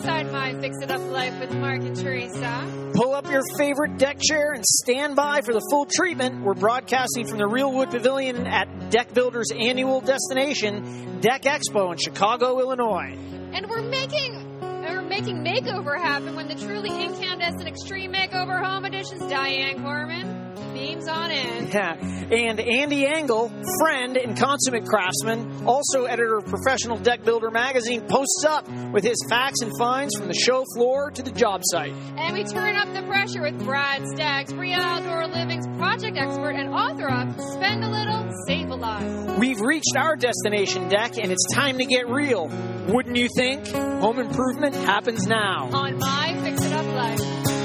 inside my Fix It Up Life with Mark and Teresa. Pull up your favorite deck chair and stand by for the full treatment. We're broadcasting from the Real Wood Pavilion at Deck Builders' annual destination, Deck Expo in Chicago, Illinois. And we're making makeover happen when the truly incandescent Extreme Makeover Home Edition's Diane Corman beams on in. Yeah. And Andy Engel, friend and consummate craftsman, also editor of Professional Deck Builder magazine, posts up with his facts and finds from the show floor to the job site. And we turn up the pressure with Brad Staggs, Real Outdoor Living's project expert and author of Spend a Little, Save a Lot. We've reached our destination deck, and it's time to get real. Wouldn't you think? Home improvement happens now. On my Fix It Up Life.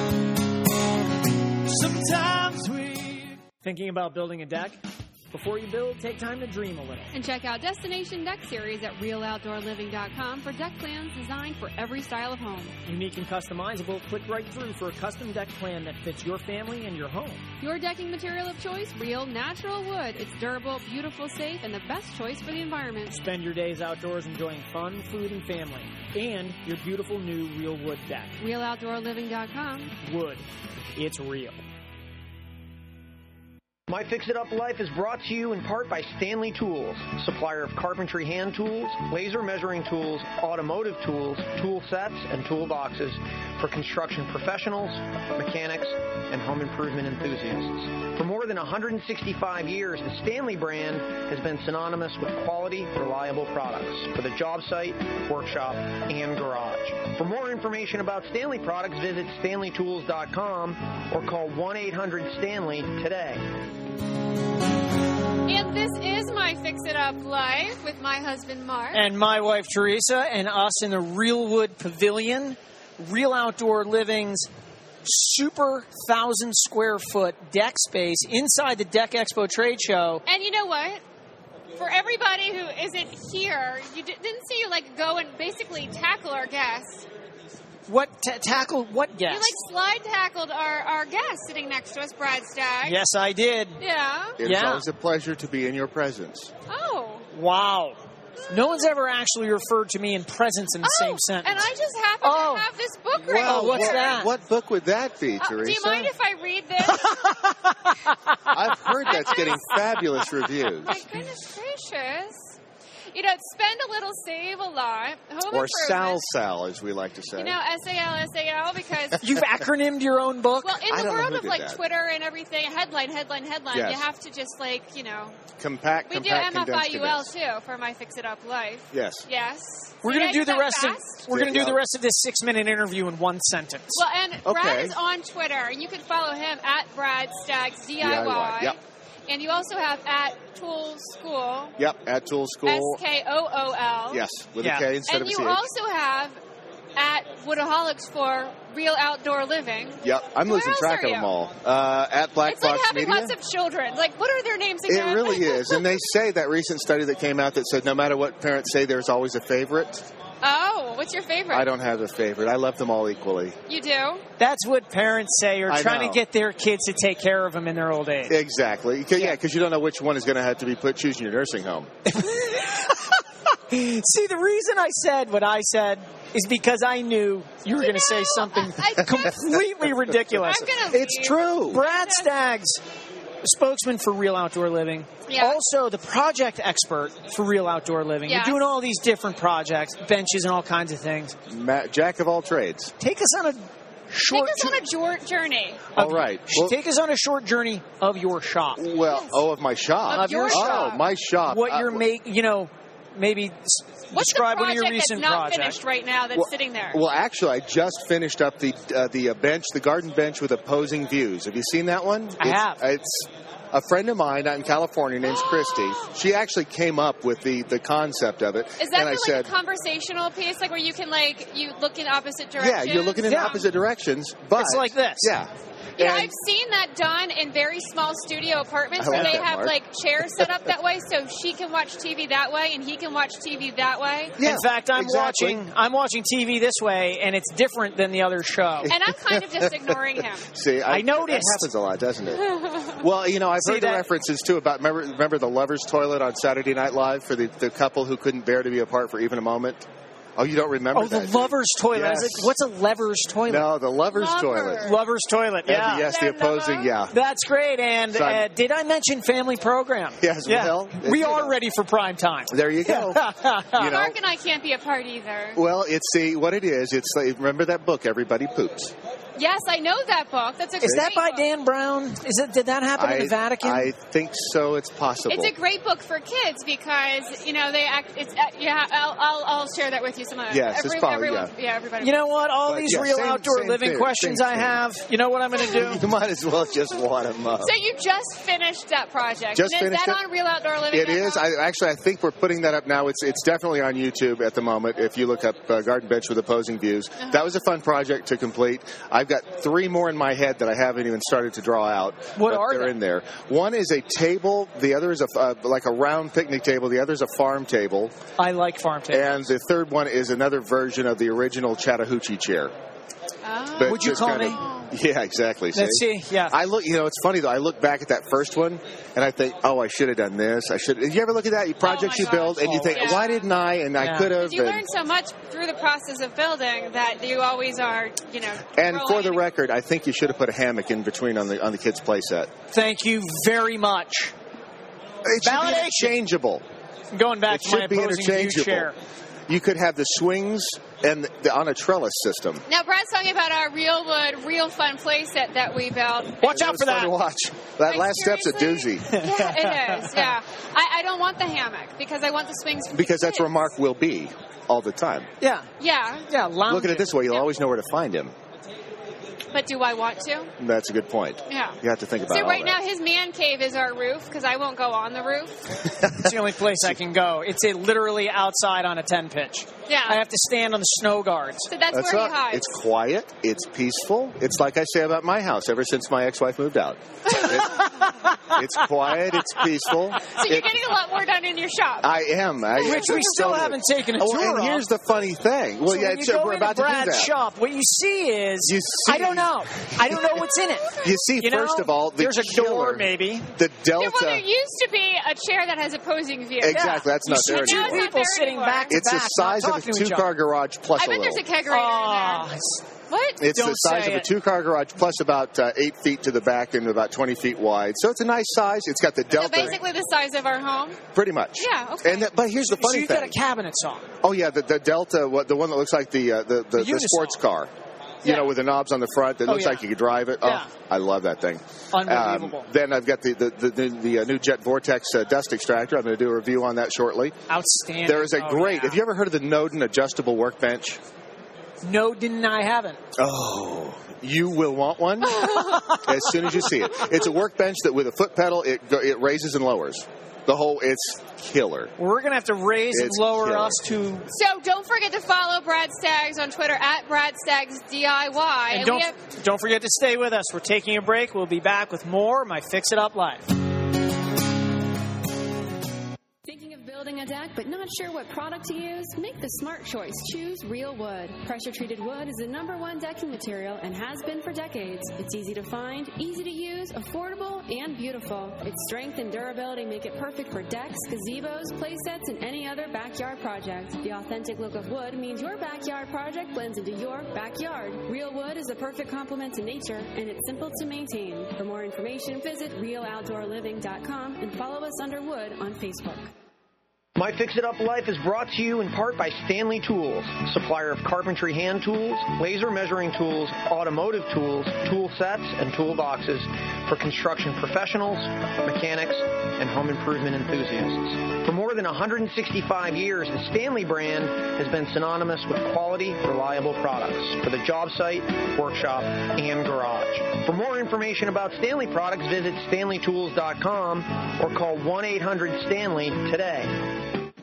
Sometimes Thinking about building a deck? Before you build, take time to dream a little. And check out Destination Deck Series at RealOutdoorLiving.com for deck plans designed for every style of home. Unique and customizable, click right through for a custom deck plan that fits your family and your home. Your decking material of choice, real, natural wood. It's durable, beautiful, safe, and the best choice for the environment. Spend your days outdoors enjoying fun, food, and family. And your beautiful new real wood deck. RealOutdoorLiving.com. Wood. It's real. My Fix It Up Life is brought to you in part by Stanley Tools, supplier of carpentry hand tools, laser measuring tools, automotive tools, tool sets, and toolboxes for construction professionals, mechanics, and home improvement enthusiasts. For more than 165 years, the Stanley brand has been synonymous with quality, reliable products for the job site, workshop, and garage. For more information about Stanley products, visit StanleyTools.com or call 1-800-STANLEY today. And this is my Fix It Up Life with my husband, Mark. And my wife, Teresa, and us in the Real Wood Pavilion, Real Outdoor Living's super 1,000-square-foot deck space inside the Deck Expo trade show. And you know what? For everybody who isn't here, you didn't see you, go and basically tackle our guest. What tackled what guest? You slide tackled our guest sitting next to us, Brad Staggs. Yes, I did. Yeah. It's always a pleasure to be in your presence. Oh. Wow. No one's ever actually referred to me in presence in the same sentence. And I just happen to have this book right here. What's that? What book would that be, Teresa? Do you mind if I read this? I've heard that's getting fabulous reviews. My goodness gracious. It's spend a little, save a lot. Home or improvement. SAL, as we like to say. SAL, because... You've acronymed your own book? Well, in the world of, that. Twitter and everything, headline, yes. you have to just, Compact, we do MFIUL, too, for my Fix It Up Life. Yes. Yes. We're going to do the rest of this 6-minute interview in one sentence. Well, and Brad is on Twitter, and you can follow him at Brad Staggs DIY. Yep. And you also have at Tool School. Yep, at Tool School. SKOOL. Yes, with a K instead of a CH. And you also have at Woodaholics for Real Outdoor Living. Yep, I'm losing track of them all. At Black Fox Media. It's like having lots of children. What are their names again? It really is. And they say that recent study that came out that said no matter what parents say, there's always a favorite. Oh, what's your favorite? I don't have a favorite. I love them all equally. You do? That's what parents say are trying to get their kids to take care of them in their old age. Exactly. Because you don't know which one is going to have to be put choosing your nursing home. See, the reason I said what I said is because I knew you were going to say something completely ridiculous. It's true. Brad Staggs, spokesman for Real Outdoor Living. Yeah. Also the project expert for Real Outdoor Living. Yes. You're doing all these different projects, benches and all kinds of things. Jack of all trades. Take us on a short journey. All right. Take us on a short journey of your shop. Well, of my shop. Of your shop. Oh, my shop. What you're maybe describe one of your recent projects. What's the project that's not projects. finished right now that's sitting there? Well, actually, I just finished up the bench, the garden bench with opposing views. Have you seen that one? I have. It's a friend of mine out in California named Christy. She actually came up with the concept of it. Is that and a conversational piece, where you can you look in opposite directions? Yeah, you're looking in opposite directions, but it's like this. Yeah. Yeah, I've seen that done in very small studio apartments where they have chairs set up that way, so she can watch TV that way and he can watch TV that way. Yeah, in fact, I'm watching TV this way, and it's different than the other show. And I'm kind of just ignoring him. See, I noticed. That happens a lot, doesn't it? Well, I've heard the references too about remember the lovers' toilet on Saturday Night Live for the couple who couldn't bear to be apart for even a moment. Oh, you don't remember Oh, that? the lover's toilet. Yes. What's a lover's toilet? No, the lover's toilet. Lover's toilet, yeah. And yes, the opposing, yeah. That's great. And did I mention family program? Yes, well. We are ready for prime time. There you go. Mark and I can't be a part either. Well, what it is. It's like, remember that book, Everybody Poops? Yes, I know that book. That's a Is that by book. Dan Brown? Did that happen in the Vatican? I think so. It's possible. It's a great book for kids because they act. It's I'll share that with you some other. Yes, it's probably everybody. You know what? All these real outdoor living questions I have. You know what I'm going to do? You might as well just wad them up. So you just finished that project. Just and finished is that it? on Real Outdoor Living? It is. I think we're putting that up now. It's definitely on YouTube at the moment. If you look up Garden Bench with Opposing Views, that was a fun project to complete. I've got 3 more in my head that I haven't even started to draw out. What are they're they? in there? One is a table. The other is like a round picnic table. The other is a farm table. I like farm tables. And the third one is another version of the original Chattahoochee chair. Oh. Would you call me? Yeah, exactly. Let's see. Yeah. I look. It's funny though. I look back at that first one, and I think, oh, I should have done this. I should. Did you ever look at that projects you build, and you think, why didn't I? And I could have. You learn so much through the process of building that you always are, And for the record, I think you should have put a hammock in between on the kids' play set. Thank you very much. It should be interchangeable. Going back to my opposing view chair. You could have the swings and on a trellis system. Now, Brad's talking about our Real Wood, Real Fun playset that we built. Watch out for that. Fun to watch. That last step's a doozy. Yeah, it is. Yeah, I don't want the hammock because I want the swings. Because that's where Mark will be all the time. Yeah. Lounging. Look at it this way: you'll always know where to find him. But do I want to? That's a good point. Yeah. You have to think about it. So right now his man cave is our roof because I won't go on the roof. It's the only place I can go. It's literally outside on a 10 pitch. Yeah. I have to stand on the snow guards. So that's where he hides. It's quiet. It's peaceful. It's like I say about my house ever since my ex-wife moved out. It's quiet. It's peaceful. So you're getting a lot more done in your shop. I am. Which we still haven't taken a tour and of. here's the funny thing. Well, We're about to do that. Shop, what you see is I don't know. I don't know what's in it. You see, first of all, there's a door, maybe. The Delta. Well, there used to be a chair that has opposing view. Exactly. That's not there anymore. Two people sitting back to back. It's the size of a 2-car garage plus I bet there's a kegerator in there. What? It's the size of a 2-car garage plus about 8 feet to the back and about 20 feet wide. So it's a nice size. It's got the Delta. So basically the size of our home? Pretty much. Yeah, okay. But here's the funny thing. thing. So you've got a cabinet saw. Oh, yeah, the Delta, the one that looks like the sports car. With the knobs on the front that looks like you could drive it. Yeah. Oh, I love that thing. Unbelievable. Then I've got the new Jet Vortex dust extractor. I'm going to do a review on that shortly. Outstanding. There is a great. Have you ever heard of the Nodin adjustable workbench? No, I haven't. Oh, you will want one as soon as you see it. It's a workbench that with a foot pedal, it raises and lowers. It's killer. We're going to have to raise and lower us to... So don't forget to follow Brad Staggs on Twitter at Brad Staggs DIY. And don't forget to stay with us. We're taking a break. We'll be back with more My Fix It Up Live. Building a deck but not sure what product to use? Make the smart choice. Choose Real Wood. Pressure-treated wood is the #1 decking material and has been for decades. It's easy to find, easy to use, affordable, and beautiful. Its strength and durability make it perfect for decks, gazebos, play sets, and any other backyard project. The authentic look of wood means your backyard project blends into your backyard. Real Wood is the perfect complement to nature, and it's simple to maintain. For more information, visit RealOutdoorLiving.com and follow us under Wood on Facebook. My Fix It Up Life is brought to you in part by Stanley Tools, supplier of carpentry hand tools, laser measuring tools, automotive tools, tool sets, and toolboxes for construction professionals, mechanics, and home improvement enthusiasts. For more than 165 years, the Stanley brand has been synonymous with quality, reliable products for the job site, workshop, and garage. For more information about Stanley products, visit StanleyTools.com or call 1-800-STANLEY today.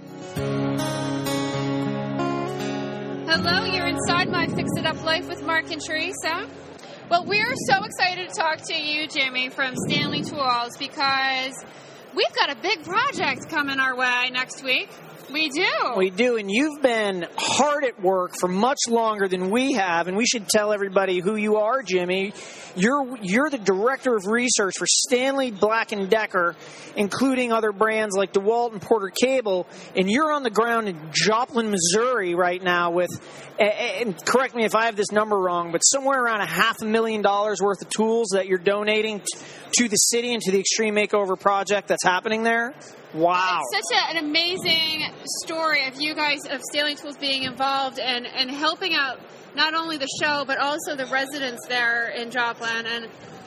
Hello, you're inside My Fix It Up Life with Mark and Teresa. Well, we're so excited to talk to you, Jimmy, from Stanley Tools because we've got a big project coming our way next week. We do. We do, and you've been hard at work for much longer than we have, and we should tell everybody who you are, Jimmy. You're the director of research for Stanley Black & Decker, including other brands like DeWalt and Porter Cable, and you're on the ground in Joplin, Missouri right now with, and correct me if I have this number wrong, but somewhere around $500,000 worth of tools that you're donating to the city and to the Extreme Makeover project that's happening there. Wow. It's such an amazing story of you guys, of Stanley Tools being involved and helping out not only the show, but also the residents there in Joplin. And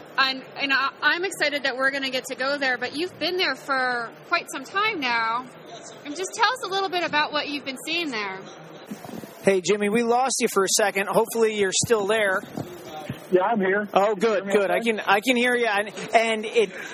I'm excited that we're going to get to go there, but you've been there for quite some time now. And just tell us a little bit about what you've been seeing there. Hey, Jimmy, we lost you for a second. Hopefully you're still there. Yeah, I'm here. Oh, good. I can hear you, and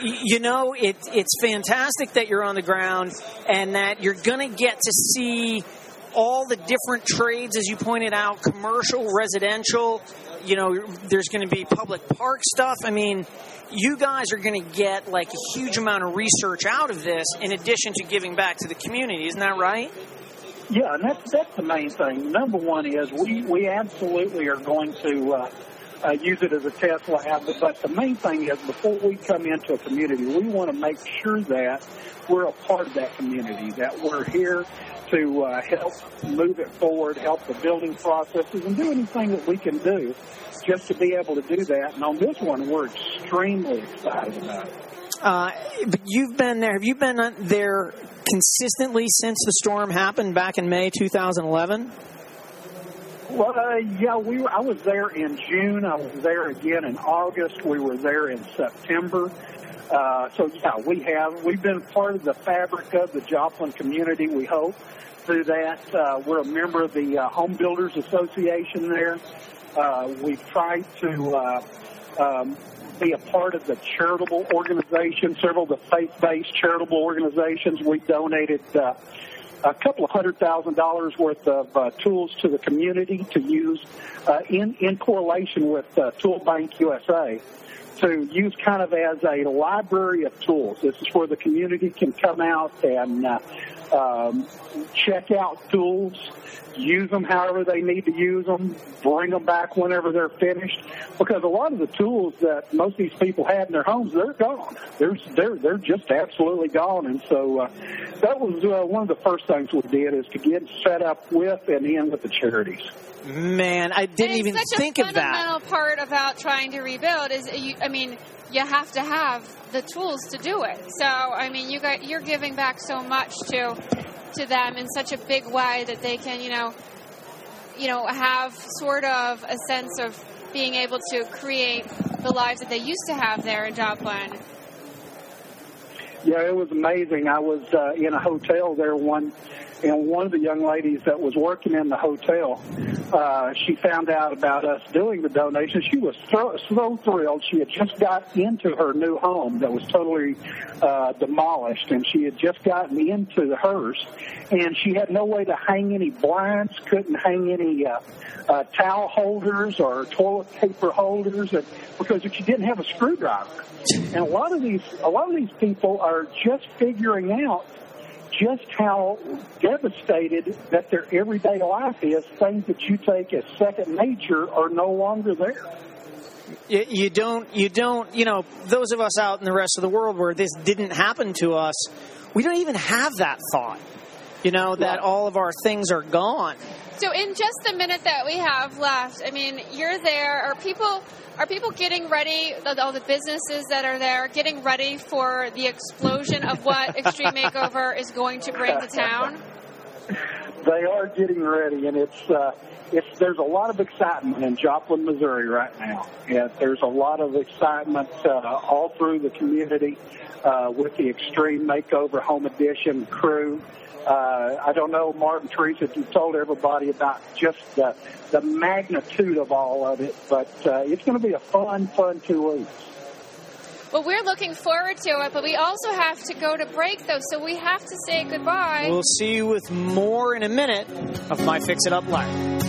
it's fantastic that you're on the ground and that you're going to get to see all the different trades, as you pointed out, commercial, residential. You know, there's going to be public park stuff. I mean, you guys are going to get like a huge amount of research out of this, in addition to giving back to the community. Isn't that right? Yeah, and that's the main thing. Number one is we absolutely are going to use it as a test lab, but the main thing is before we come into a community, we want to make sure that we're a part of that community, that we're here to help move it forward, help the building processes, and do anything that we can do just to be able to do that. And on this one, we're extremely excited about it. But you've been there. Have you been there consistently since the storm happened back in May 2011? Well, yeah, I was there in June. I was there again in August. We were there in September. So, yeah, we've been part of the fabric of the Joplin community, we hope, through that. We're a member of the Home Builders Association there. We've tried to be a part of the charitable organization, several of the faith-based charitable organizations. We donated a couple of $100,000 worth of tools to the community to use in correlation with Tool Bank USA, to use kind of as a library of tools. This is where the community can come out and check out tools, use them however they need to use them, bring them back whenever they're finished. Because a lot of the tools that most of these people had in their homes, they're gone. They're just absolutely gone. And so that was one of the first things we did, is to get set up with and in with the charities. Man, I didn't even think of that. The fundamental part about trying to rebuild is, you have to have the tools to do it. So, I mean, you're giving back so much to them in such a big way that they can, have sort of a sense of being able to create the lives that they used to have there in Joplin. Yeah, it was amazing. I was in a hotel there and one of the young ladies that was working in the hotel, she found out about us doing the donation. She was so thrilled. She had just got into her new home that was totally demolished, and she had just gotten into hers, and she had no way to hang any blinds, couldn't hang any towel holders or toilet paper holders, because she didn't have a screwdriver. And a lot of these people are just figuring out just how devastated that their everyday life is. Things that you take as second nature are no longer there. You don't, those of us out in the rest of the world where this didn't happen to us, we don't even have that thought, that all of our things are gone. So in just the minute that we have left, I mean, you're there. Are people getting ready, all the businesses that are there, getting ready for the explosion of what Extreme Makeover is going to bring to town? They are getting ready, and there's a lot of excitement in Joplin, Missouri right now. Yeah, there's a lot of excitement all through the community with the Extreme Makeover Home Edition crew. I don't know, Martin, Teresa, if you told everybody about just the magnitude of all of it, but it's going to be a fun 2 weeks. Well, we're looking forward to it, but we also have to go to break, though, so we have to say goodbye. We'll see you with more in a minute of My Fix It Up Live.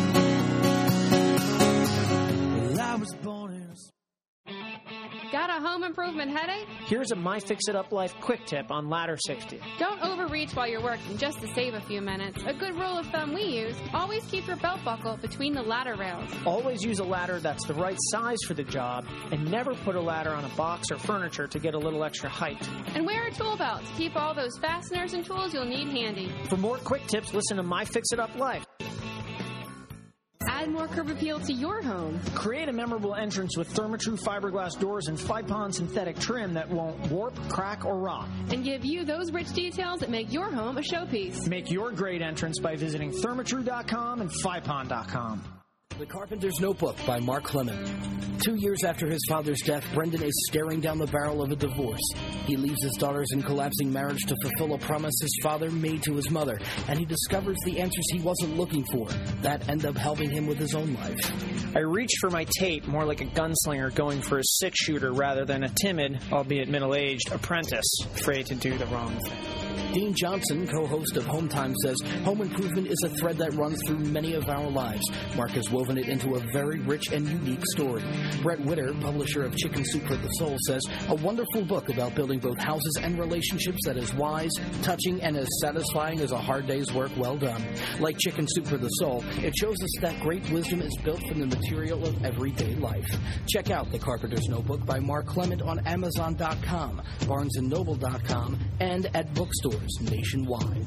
Got a home home improvement headache? Here's a My Fix It Up Life quick tip on ladder safety. Don't overreach while you're working just to save a few minutes. A good rule of thumb we use, always keep your belt buckle between the ladder rails. Always use a ladder that's the right size for the job, and never put a ladder on a box or furniture to get a little extra height. And wear a tool belt to keep all those fasteners and tools you'll need handy. For more quick tips, listen to My Fix It Up Life. Add more curb appeal to your home. Create a memorable entrance with Therma-Tru fiberglass doors and Fipon synthetic trim that won't warp, crack, or rot. And give you those rich details that make your home a showpiece. Make your great entrance by visiting Thermatru.com and Fipon.com. The Carpenter's Notebook by Mark Clement. 2 years after his father's death, Brendan is staring down the barrel of a divorce. He leaves his daughters in collapsing marriage to fulfill a promise his father made to his mother, and he discovers the answers he wasn't looking for that end up helping him with his own life. I reached for my Tate more like a gunslinger going for a six-shooter rather than a timid, albeit middle-aged, apprentice afraid to do the wrong thing. Dean Johnson, co-host of Home Time, says home improvement is a thread that runs through many of our lives. Mark has woven it into a very rich and unique story. Brett Witter, publisher of Chicken Soup for the Soul, says a wonderful book about building both houses and relationships that is wise, touching, and as satisfying as a hard day's work well done. Like Chicken Soup for the Soul, it shows us that great wisdom is built from the material of everyday life. Check out The Carpenter's Notebook by Mark Clement on Amazon.com, BarnesandNoble.com, and at bookstores nationwide.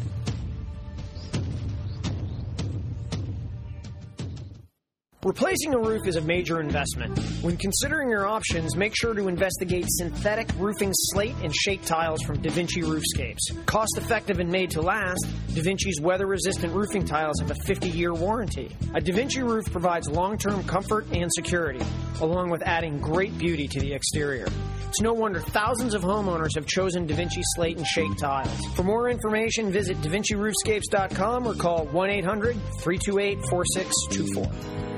Replacing a roof is a major investment. When considering your options, make sure to investigate synthetic roofing slate and shake tiles from DaVinci Roofscapes. Cost-effective and made to last, DaVinci's weather-resistant roofing tiles have a 50-year warranty. A DaVinci roof provides long-term comfort and security, along with adding great beauty to the exterior. It's no wonder thousands of homeowners have chosen DaVinci slate and shake tiles. For more information, visit DaVinciRoofscapes.com or call 1-800-328-4624.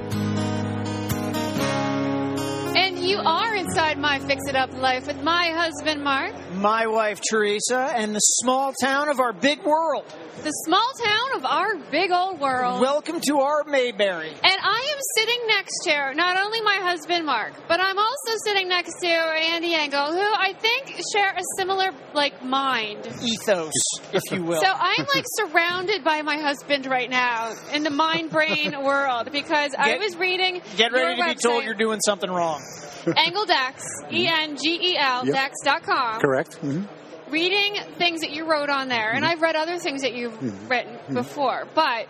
And you are inside My Fix It Up Life with my husband, Mark. My wife, Teresa, and the small town of our big world. The small town of our big old world. Welcome to our Mayberry. And I am sitting next to not only my husband, Mark, but I'm also sitting next to Andy Engel, who I think share a similar, mind. Ethos, if you will. So I'm, surrounded by my husband right now in the mind-brain world because I was reading Get ready to website, be told you're doing something wrong. Engeldex, E-N-G-E-L, Yep. Dex.com. Correct. Mm-hmm. Reading things that you wrote on there, and I've read other things that you've written before, but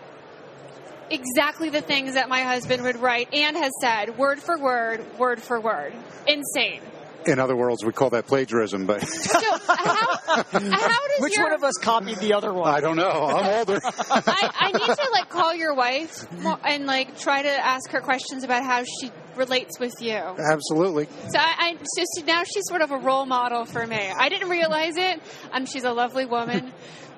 exactly the things that my husband would write and has said, word for word, word for word. Insane. In other words, we call that plagiarism, but... So how does Which one of us copied the other one? I don't know. I'm older. I need to, call your wife and, try to ask her questions about how she relates with you. Absolutely. So so now she's sort of a role model for me. I didn't realize it. She's a lovely woman.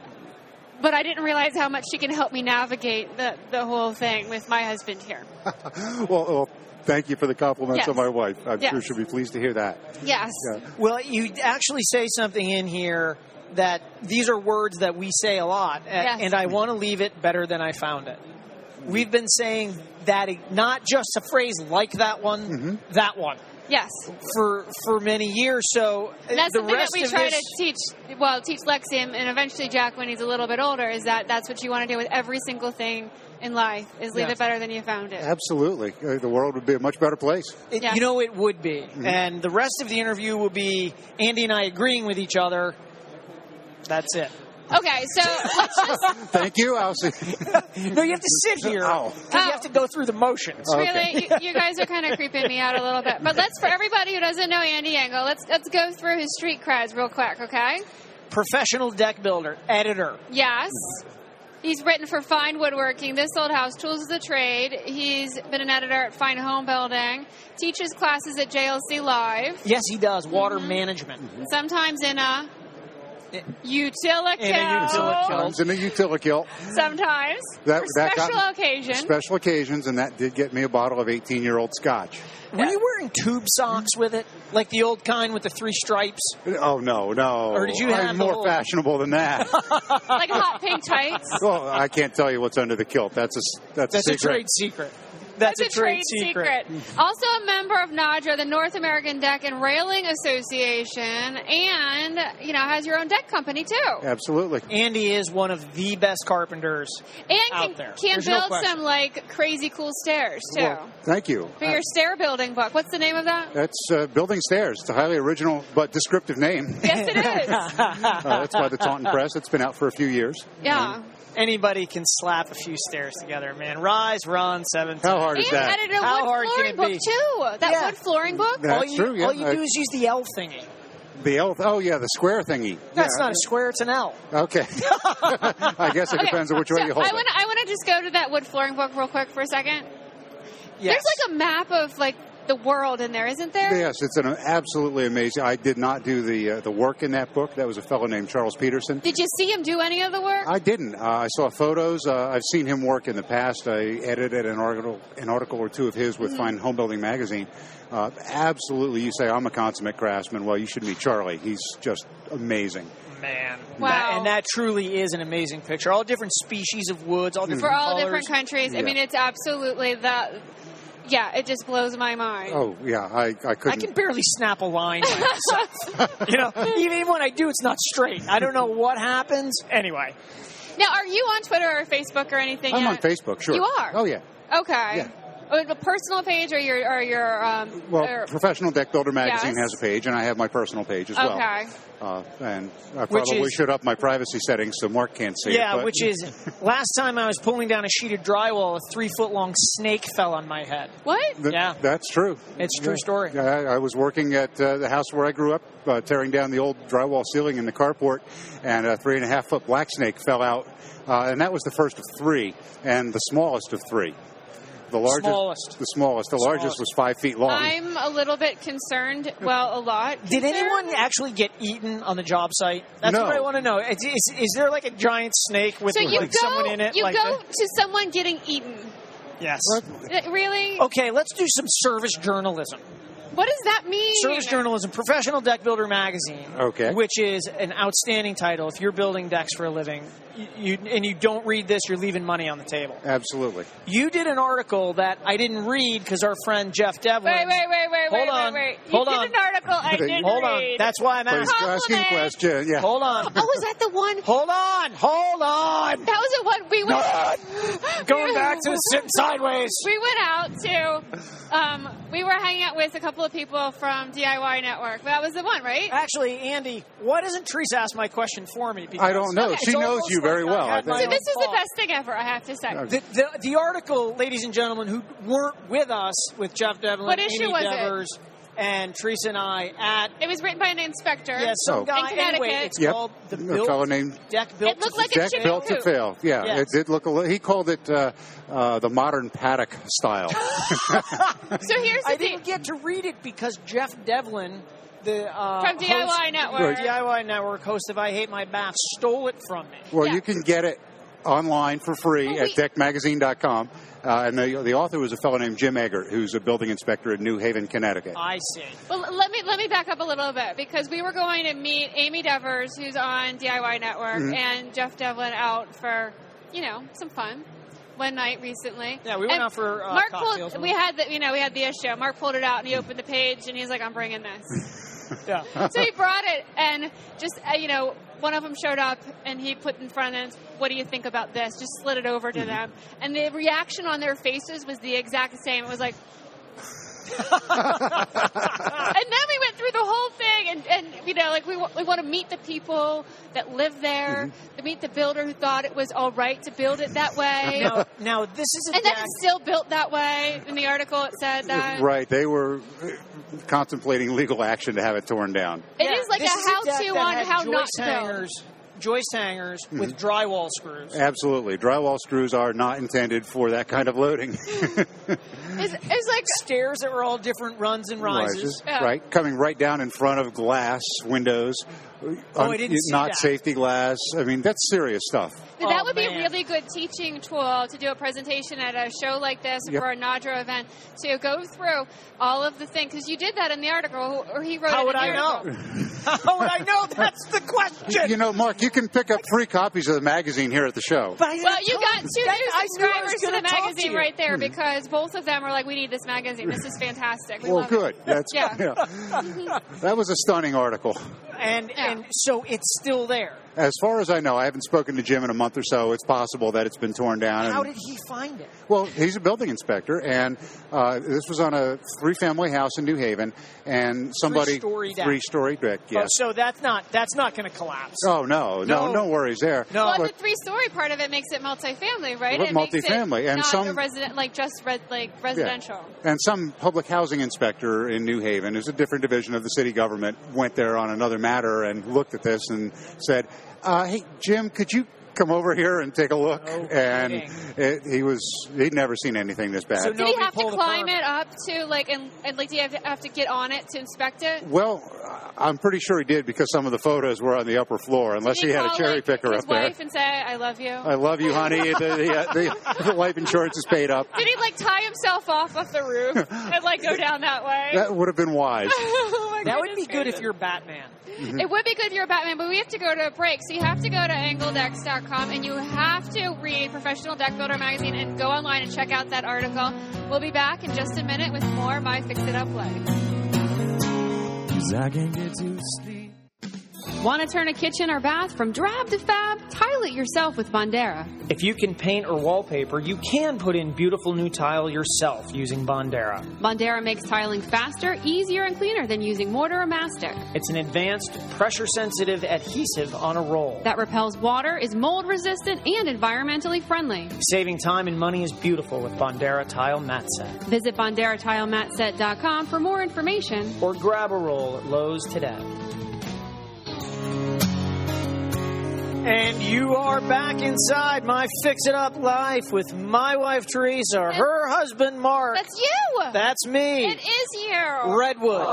But I didn't realize how much she can help me navigate the whole thing with my husband here. Well, thank you for the compliments Yes. of my wife. I'm Yes. sure she'll be pleased to hear that. Yes. Yeah. Well, you actually say something in here that these are words that we say a lot, Yes. and I want to leave it better than I found it. We've been saying that, not just a phrase like that one, that one. Yes. For many years, so And that's the something that rest we of try this, to teach Lexi and eventually Jack when he's a little bit older, is that's what you want to do with every single thing in life, is leave Yes. it better than you found it. Absolutely. The world would be a much better place. Yes. it would be. And the rest of the interview will be Andy and I agreeing with each other. That's it. Okay, so let's just Thank you, Elsie. No, you have to sit here. Oh. You have to go through the motions. really, you guys are kind of creeping me out a little bit. But for everybody who doesn't know Andy Engel, let's go through his street creds real quick, okay? Professional deck builder, editor. Yes. He's written for Fine Woodworking, This Old House, Tools of the Trade. He's been an editor at Fine Home Building. Teaches classes at JLC Live. Yes, he does. Water management. And sometimes in a utilikill. In a utilikill. Sometimes in a utilikill. Sometimes. That for got special me- occasion. Special occasions, and that did get me a bottle of 18-year-old scotch. Were you wearing tube socks with it? Like the old kind with the 3 stripes? Oh, no. Or did you have I'm the more whole- fashionable than that. Like hot pink tights. Well, I can't tell you what's under the kilt. That's a That's secret. a trade secret. That's a trade secret. Also a member of NADRA, the North American Deck and Railing Association, and, has your own deck company, too. Absolutely. Andy is one of the best carpenters out there. Can There's no build question. some, crazy cool stairs, too. Well, thank you. For your stair building book. What's the name of that? That's Building Stairs. It's a highly original but descriptive name. Yes, it is. That's by the Taunton Press. It's been out for a few years. Yeah. Anybody can slap a few stairs together, man. Rise, run, 7 times. How hard is And that? edited a How wood hard flooring can it book, be? too. That wood flooring book? That's true, yeah. All you do is use the L thingy. The L. Oh, yeah, the square thingy. That's not a square, it's an L. Okay. I guess it depends on which way you hold I it. want to just go to that wood flooring book real quick for a second. Yes. There's a map of the world in there, isn't there? Yes, it's an absolutely amazing. I did not do the work in that book. That was a fellow named Charles Peterson. Did you see him do any of the work? I didn't. I saw photos. I've seen him work in the past. I edited an article or two of his with Fine Home Building Magazine. Absolutely, you say I'm a consummate craftsman. Well, you should meet Charlie. He's just amazing. Man. Wow. And that truly is an amazing picture. All different species of woods, all different For all colors. different countries. Yeah. I mean, it's absolutely that. Yeah, it just blows my mind. Oh, yeah, I couldn't. I can barely snap a line by myself. Even when I do, it's not straight. I don't know what happens. Anyway. Now, are you on Twitter or Facebook or anything I'm yet? on Facebook, sure. You are? Oh, yeah. Okay. Yeah. A personal page or your Professional Deck Builder Magazine Yes. has a page, and I have my personal page as well. Okay. And I probably should up my privacy settings so Mark can't see it. Yeah, but- which is, last time I was pulling down a sheet of drywall, a 3-foot-long snake fell on my head. What? Yeah. That's true. It's a true story. I was working at the house where I grew up, tearing down the old drywall ceiling in the carport, and a 3.5-foot black snake fell out. And that was the first of 3, and the smallest of 3. The largest. The smallest. The largest was 5 feet long. I'm a little bit concerned. Well, a lot. Did concerned. anyone actually get eaten on the job site? That's No. what I want to know. Is there a giant snake with So you someone in it? You go to someone getting eaten. Yes. Really? Okay, let's do some service journalism. What does that mean? Service journalism, Professional Deck Builder Magazine. Okay. Which is an outstanding title. If you're building decks for a living, and you don't read this, you're leaving money on the table. Absolutely. You did an article that I didn't read because our friend Jeff Devlin. Wait. Hold You on. did an article I didn't Hold on. read. That's why I'm Please asking. asking a question. Yeah. Hold on. Oh, is that the one? Hold on. That was the one we went. Going back to sitting sideways. We went out to. We were hanging out with a couple of people from DIY Network. That was the one, right? Actually, Andy, why doesn't Teresa ask my question for me? Because I don't know. it's She knows almost you very like I well. had my So own this is the thought. best thing ever, I have to say. The article, ladies and gentlemen, who weren't with us, with Jeff Devlin, What issue Amy was it? Devers, and Teresa and I at It was written by an inspector. some guy. in Connecticut. Anyway, it's Yep. called the A fellow named Deck Built. It looked to like a Deck chicken Built to coop. Fail. Yeah, Yes. it did look a little. He called it the modern paddock style. So here's the I thing. didn't get to read it because Jeff Devlin, the From DIY Network. DIY Network, host of I Hate My Bath, stole it from me. Well, Yeah. you can get it online for free Well, at deckmagazine.com. And the author was a fellow named Jim Eggert, who's a building inspector in New Haven, Connecticut. I see. Well, let me back up a little bit because we were going to meet Amy Devers, who's on DIY Network, and Jeff Devlin out for, some fun one night recently. Yeah, we went out for Mark cocktails. pulled. We had the issue. Mark pulled it out and he opened the page and he's like, "I'm bringing this." Yeah. So he brought it and just one of them showed up and he put in front of them, "What do you think about this?" Just slid it over to them, and the reaction on their faces was the exact same. It was like. And then we went through the whole thing, and we want to meet the people that live there, to meet the builder who thought it was all right to build it that way, Now this is a and then deck. it's still built that way. In the article, it said that Right. They were contemplating legal action to have it torn down. it is like This a is deck how-to that on had how not joist to build. hangers, joist hangers with drywall screws. Absolutely. Drywall screws are not intended for that kind of loading. It's like Stairs that were all different runs and rises. Yeah. Right. Coming right down in front of glass windows I didn't see not that. safety glass. I mean, that's serious stuff. But that Oh, would be man. a really good teaching tool to do a presentation at a show like this Yep. for a NADRA event, to go through all of the things. Because you did that in the article, or he wrote How it would in the I know? article. How would I know? That's the question. You know, Mark, you can pick up 3 copies of the magazine here at the show. But I didn't Well, you tell got 2 That- new I knew I was subscribers to gonna the talk to magazine you. right there, because both of them are like, we need this magazine. This is fantastic. We Well, love good. It. That's Yeah. That was a stunning article. And so it's still there. As far as I know, I haven't spoken to Jim in a month or so. It's possible that it's been torn down. How And, did he find it? well, he's a building inspector, and this was on a 3-family house in New Haven, and somebody 3-story deck. 3-story deck. Yes. Oh, so that's not going to collapse. Oh no, no worries there. No. Well, But- the 3-story part of it makes it multifamily, right? Well, It makes multifamily, it and not some- a resident, like just residential. And some public housing inspector in New Haven, who's a different division of the city government, went there on another matter and looked at this and said, hey, Jim, could you come over here and take a look? No And he'd never seen anything this bad. So Did he Nobody have to pulled a climb permit. it up to like, and like, do you have to get on it to inspect it? Well, I'm pretty sure he did, because some of the photos were on the upper floor, unless Did he had a call, cherry like, picker his up there. wife and say, "I love you"? I love you, honey. The life insurance is paid up. Did he like tie himself off the roof and like go down that way? That would have been wise. Oh, my That would be goodness good gracious. if you're Batman. It would be good if you're Batman, but we have to go to a break. So you have to go to angledecks.com and you have to read Professional Deck Builder magazine and go online and check out that article. We'll be back in just a minute with more My Fix It Up Life. 'Cause I can't get to sleep. Want to turn a kitchen or bath from drab to fab? Tile it yourself with Bondera. If you can paint or wallpaper, you can put in beautiful new tile yourself using Bondera. Bondera makes tiling faster, easier, and cleaner than using mortar or mastic. It's an advanced, pressure-sensitive adhesive on a roll. That repels water, is mold resistant, and environmentally friendly. Saving time and money is beautiful with Bondera Tile Mat Set. Visit BonderaTileMatSet.com for more information. Or grab a roll at Lowe's today. And you are back inside My Fix It Up Life with my wife Teresa, her husband Mark. That's you! That's me. It is you! Redwood.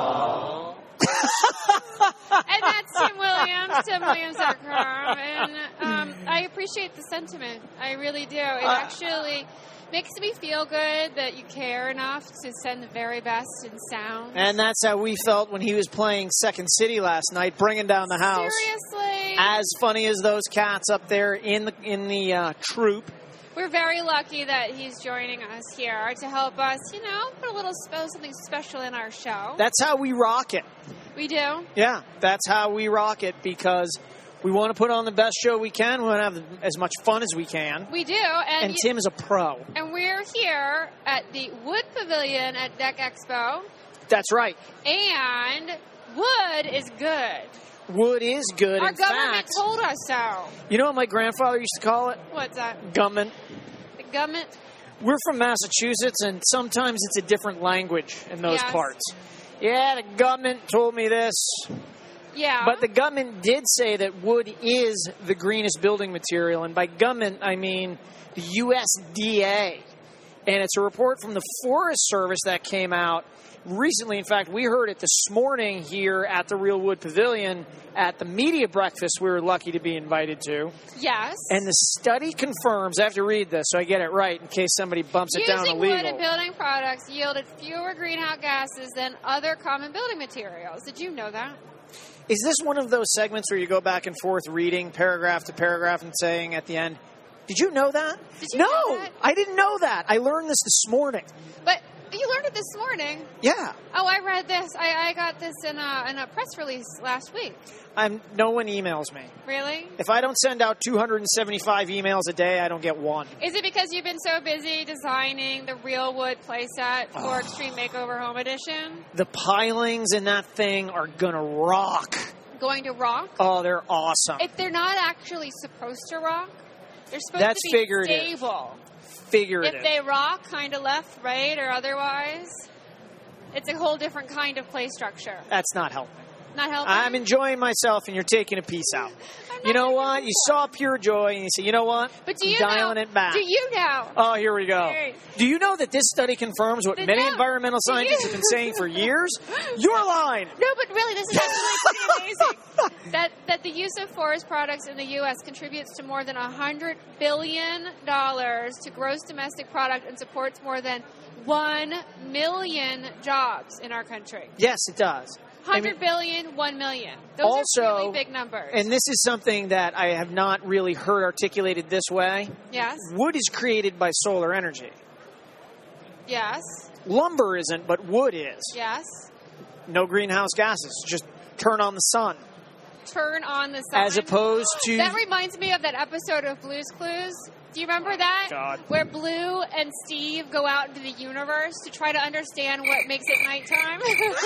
And that's Tim Williams, TimWilliams.com. And I appreciate the sentiment. I really do. It actually makes me feel good that you care enough to send the very best in sound. And that's how we felt when he was playing Second City last night, bringing down the house. Seriously. As funny as those cats up there in the troupe. We're very lucky that he's joining us here to help us, put a little something special in our show. That's how we rock it. We do. Yeah, that's how we rock it, because we want to put on the best show we can. We want to have as much fun as we can. We do. And Tim is a pro. And we're here at the Wood Pavilion at Deck Expo. That's right. And wood is good. Wood is good. Our In government fact, told us so. you know what my grandfather used to call it? What's that? Gummint. The government? We're from Massachusetts, and sometimes it's a different language in those Yes. parts. Yeah, the government told me this. Yeah. But the government did say that wood is the greenest building material, and by government I mean the USDA. And it's a report from the Forest Service that came out recently. In fact, we heard it this morning here at the Real Wood Pavilion at the media breakfast we were lucky to be invited to. Yes. And the study confirms, I have to read this so I get it right in case somebody bumps it down Using illegal. wood in building products yielded fewer greenhouse gases than other common building materials. Did you know that? Is this one of those segments where you go back and forth reading paragraph to paragraph and saying at the end, did you know that? Did you no, know that? I didn't know that. I learned this morning. But you learned it this morning. Yeah. Oh, I read this. I got this in a press release last week. No one emails me. Really? If I don't send out 275 emails a day, I don't get one. Is it because you've been so busy designing the Real Wood playset for Extreme Makeover Home Edition? The pilings in that thing are gonna rock. Going to rock? Oh, they're awesome. If they're not actually supposed to rock, they're supposed That's to be figurative. stable. Figurative. If they rock kind of left, right, or otherwise, it's a whole different kind of play structure. That's not helping. Not helping? I'm enjoying myself, and you're taking a piece out. You know what? You saw pure joy, and you say, you know what? But do you dialing know? it back. Do you know? Oh, here we go. Right. Do you know that this study confirms what many environmental scientists have been saying for years? You're lying. No, but really, this is actually pretty amazing. That the use of forest products in the U.S. contributes to more than $100 billion to gross domestic product and supports more than 1 million jobs in our country. Yes, it does. 100 billion, 1 million. Those also, are really big numbers. And this is something that I have not really heard articulated this way. Yes. Wood is created by solar energy. Yes. Lumber isn't, but wood is. Yes. No greenhouse gases. Just turn on the sun. Turn on the sun. As opposed to... That reminds me of that episode of Blue's Clues. Do you remember that? God. Where Blue and Steve go out into the universe to try to understand what makes it nighttime.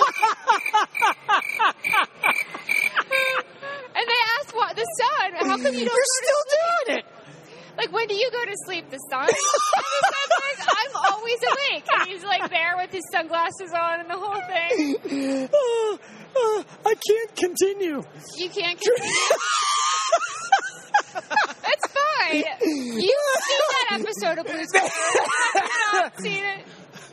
And they ask what the sun. How come you don't? You're still doing it. Like, when do you go to sleep? The sun? And the sun's like, I'm always awake. And he's like there with his sunglasses on and the whole thing. I can't continue. You can't continue. It's fine. You've seen that episode of Blue's Clues. Have you not seen it?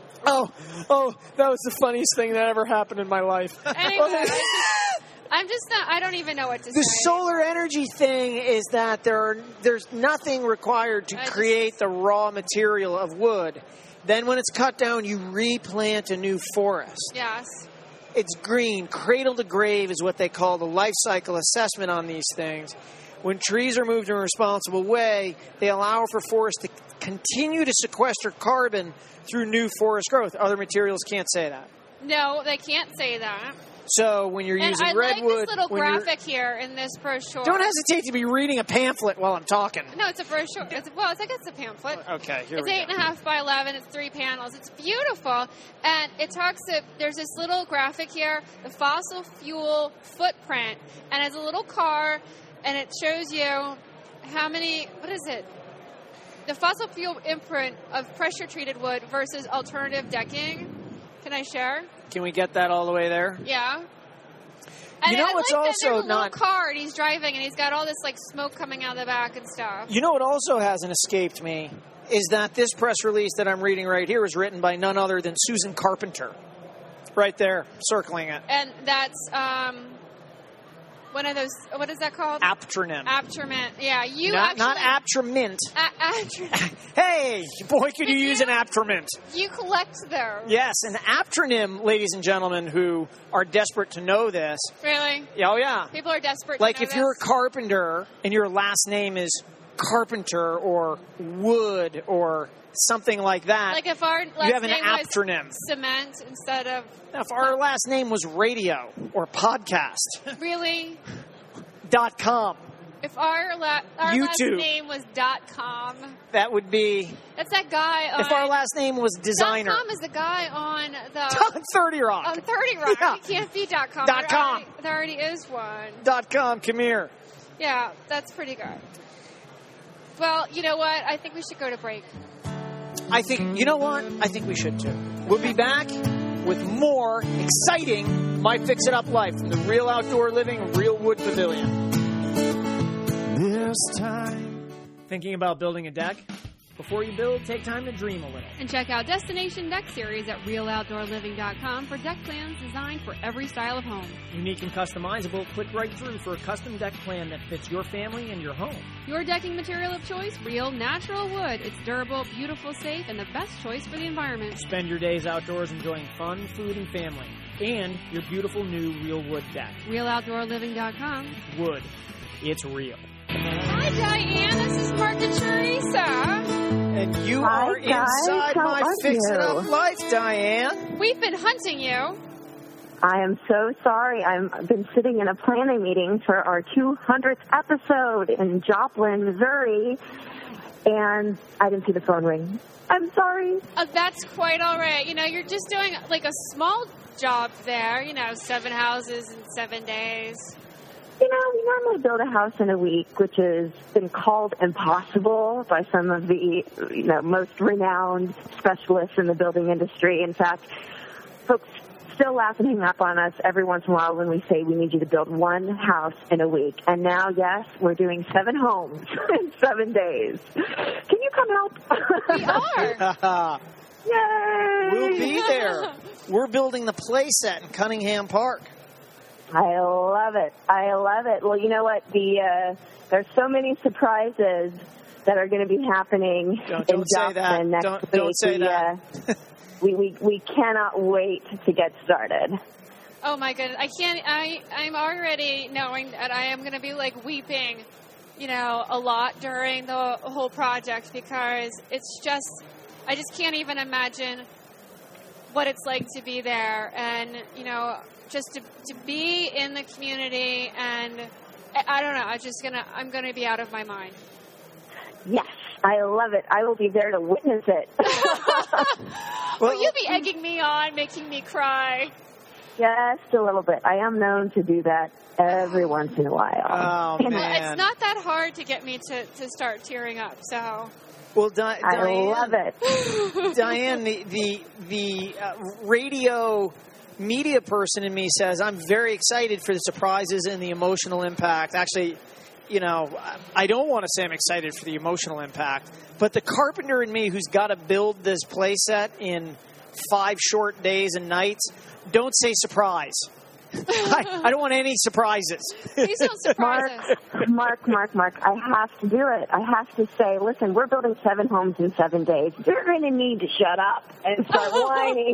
Oh, that was the funniest thing that ever happened in my life. Anyway, I'm just not, I don't even know what to The say. solar energy thing is that there's nothing required to create the raw material of wood. Then when it's cut down, you replant a new forest. Yes. It's green. Cradle to grave is what they call the life cycle assessment on these things. When trees are moved in a responsible way, they allow for forests to continue to sequester carbon through new forest growth. Other materials can't say that. No, they can't say that. So when you're using I redwood... like this little graphic here in this brochure. Don't hesitate to be reading a pamphlet while I'm talking. No, it's a brochure. I guess it's a pamphlet. Okay, here it's we go. 8.5 by 11. It's 3 panels. It's beautiful. And it talks of, there's this little graphic here, the fossil fuel footprint. And it's a little car, and it shows you how many, what is it? The fossil fuel imprint of pressure-treated wood versus alternative decking. Can I share? Can we get that all the way there? Yeah. And you know what's like also there's a not... little car, and he's driving, and he's got all this, like, smoke coming out of the back and stuff. You know what also hasn't escaped me is that this press release that I'm reading right here is written by none other than Susan Carpenter. Right there, circling it. And that's, one of those, what is that called? Aptronym. Aptronym. Yeah, you not Aptromint. Hey, boy, could you use an Aptromint. You collect those. Yes, an Aptronym, ladies and gentlemen, who are desperate to know this. Really? Oh, yeah. People are desperate like to know if you're a carpenter and your last name is Carpenter or Wood or something like that. Like if our last you have an name aptronym. Was cement instead of... If our last name was radio or podcast. Really? .com. If our last name was .com. That would be... That's that guy on... If our last name was designer. .com is the guy on the... 30 Rock. On 30 Rock. Yeah. It can't be .com. .com. There already is one. .com, come here. Yeah, that's pretty good. Well, you know what? I think we should go to break. You know what? I think we should too. We'll be back with more exciting My Fix It Up Life from the Real Outdoor Living Real Wood Pavilion. This time. Thinking about building a deck? Before you build, take time to dream a little. And check out Destination Deck Series at RealOutdoorLiving.com for deck plans designed for every style of home. Unique and customizable, click right through for a custom deck plan that fits your family and your home. Your decking material of choice, real, natural wood. It's durable, beautiful, safe, and the best choice for the environment. Spend your days outdoors enjoying fun, food, and family. And your beautiful new real wood deck. RealOutdoorLiving.com. Wood. It's real. Hi, Diane. This is Mark and Teresa. And you are inside My Fix It Up Life, Diane. We've been hunting you. I am so sorry. I've been sitting in a planning meeting for our 200th episode in Joplin, Missouri, and I didn't see the phone ring. I'm sorry. That's quite all right. You know, you're just doing like a small job there, 7 houses in 7 days. You know, we normally build a house in a week, which has been called impossible by some of the, most renowned specialists in the building industry. In fact, folks still laugh and hang up on us every once in a while when we say we need you to build one house in a week. And now, yes, we're doing 7 homes in 7 days. Can you come help? We are. Yay! We'll be there. We're building the play set in Cunningham Park. I love it. I love it. Well, you know what? There's so many surprises that are going to be happening in Joplin next week. Don't say that. We cannot wait to get started. Oh my goodness! I'm already knowing that I am going to be like weeping, a lot during the whole project, because it's just, I just can't even imagine what it's like to be there, and just to be in the community, and I don't know. I'm gonna be out of my mind. Yes, I love it. I will be there to witness it. Will you be egging me on, making me cry? Just a little bit. I am known to do that every once in a while. Oh, man. It's not that hard to get me to start tearing up, so... Well, I love it. Diane, the radio media person in me says I'm very excited for the surprises and the emotional impact. Actually, I don't want to say I'm excited for the emotional impact, but the carpenter in me who's got to build this play set in 5 short days and nights, don't say surprise. I don't want any surprises. Please don't surprise us. Mark, I have to do it. I have to say, listen, we're building 7 homes in 7 days. You're going to need to shut up and start whining.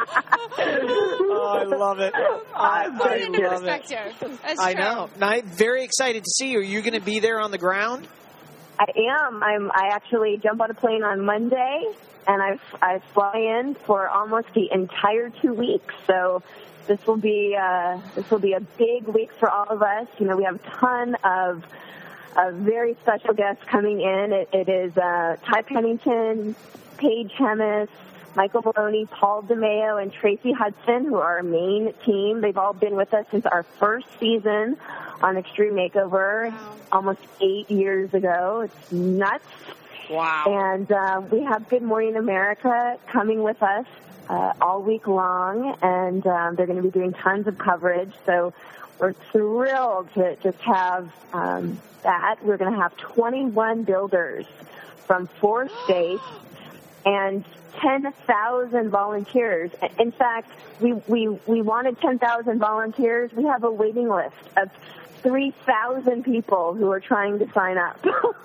Oh, I love it. I love it. I know. I'm very excited to see you. Are you going to be there on the ground? I am. I actually jump on a plane on Monday, and I fly in for almost the entire 2 weeks. So this will be a big week for all of us. We have a ton of very special guests coming in. It is Ty Pennington, Paige Hemis, Michael Maloney, Paul DeMeo, and Tracy Hudson, who are our main team. They've all been with us since our first season on Extreme Makeover, almost 8 years ago. It's nuts. Wow. And we have Good Morning America coming with us all week long, and they're going to be doing tons of coverage. So we're thrilled to just have that. We're going to have 21 builders from 4 states and 10,000 volunteers. In fact, we wanted 10,000 volunteers. We have a waiting list of 3,000 people who are trying to sign up.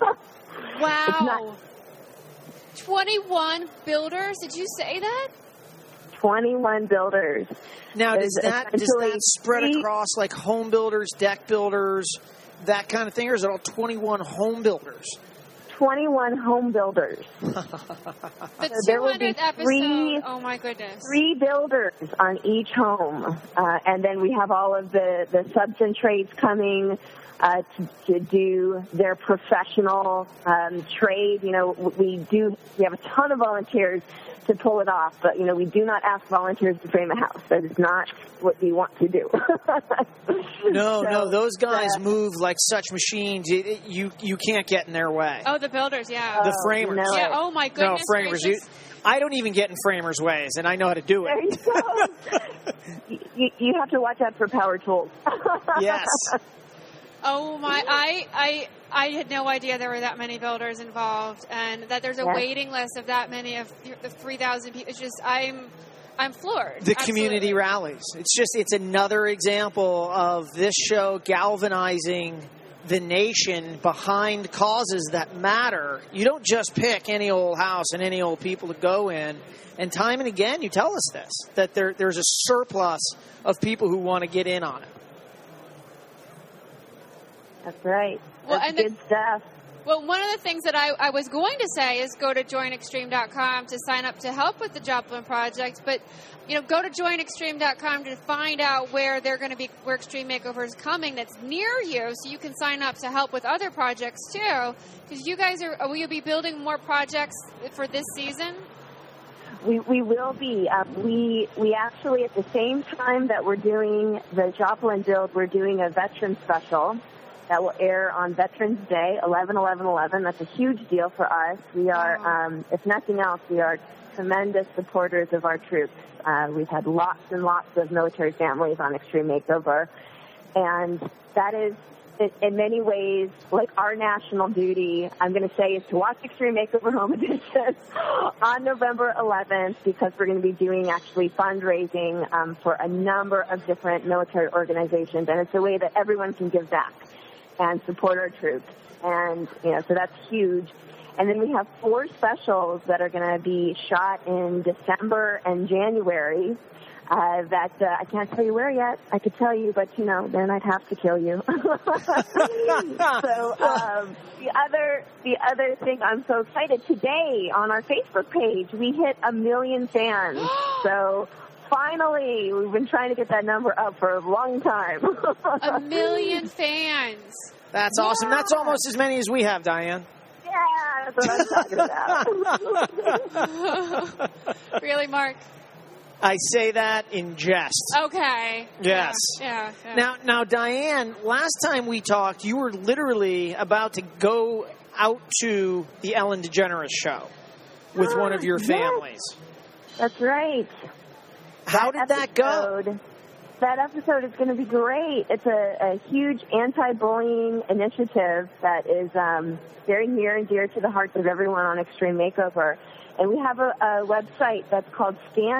Wow. 21 builders? Did you say that? 21 builders. Now, does that spread across like home builders, deck builders, that kind of thing, or is it all 21 home builders? 21 home builders. The 200th episode. Oh my goodness. 3 builders on each home, and then we have all of the subs and trades coming to do their professional trade. We have a ton of volunteers to pull it off, but we do not ask volunteers to frame a house. That is not what we want to do. No, those guys move like such machines. You can't get in their way. Oh, the builders, yeah. The framers. Yeah. Oh my goodness. No, framers. I don't even get in framers' ways, and I know how to do it. There you go. You have to watch out for power tools. Yes. Oh my! I had no idea there were that many builders involved, and that there's a waiting list of that many of the 3,000 people. It's just I'm floored. The community rallies. It's another example of this show galvanizing the nation behind causes that matter. You don't just pick any old house and any old people to go in. And time and again, you tell us this, that there's a surplus of people who want to get in on it. That's right. That's good stuff. Well, one of the things that I was going to say is go to joinextreme.com to sign up to help with the Joplin Project. But, go to joinextreme.com to find out where they're going to be, where Extreme Makeover is coming that's near you, so you can sign up to help with other projects too. Because you guys will you be building more projects for this season? We will be. We actually, at the same time that we're doing the Joplin build, we're doing a veteran special that will air on Veterans Day, 11/11/11. That's a huge deal for us. We are, if nothing else, we are tremendous supporters of our troops. We've had lots and lots of military families on Extreme Makeover, and that is, in many ways, like our national duty, I'm going to say, is to watch Extreme Makeover Home Edition on November 11th, because we're going to be doing actually fundraising for a number of different military organizations, and it's a way that everyone can give back and support our troops. And, so that's huge. And then we have 4 specials that are going to be shot in December and January. That I can't tell you where yet. I could tell you, but then I'd have to kill you. So the other thing, I'm so excited. Today on our Facebook page, we hit 1 million fans. So finally, we've been trying to get that number up for a long time. 1 million fans. That's awesome. That's almost as many as we have, Diane. Yeah, that's what I'm talking about. Really, Mark? I say that in jest. Okay. Yes. Yeah. Now, Diane, last time we talked, you were literally about to go out to the Ellen DeGeneres show with one of your families. That's right. How did that go? That episode is going to be great. It's a huge anti-bullying initiative that is very near and dear to the hearts of everyone on Extreme Makeover. And we have a website that's called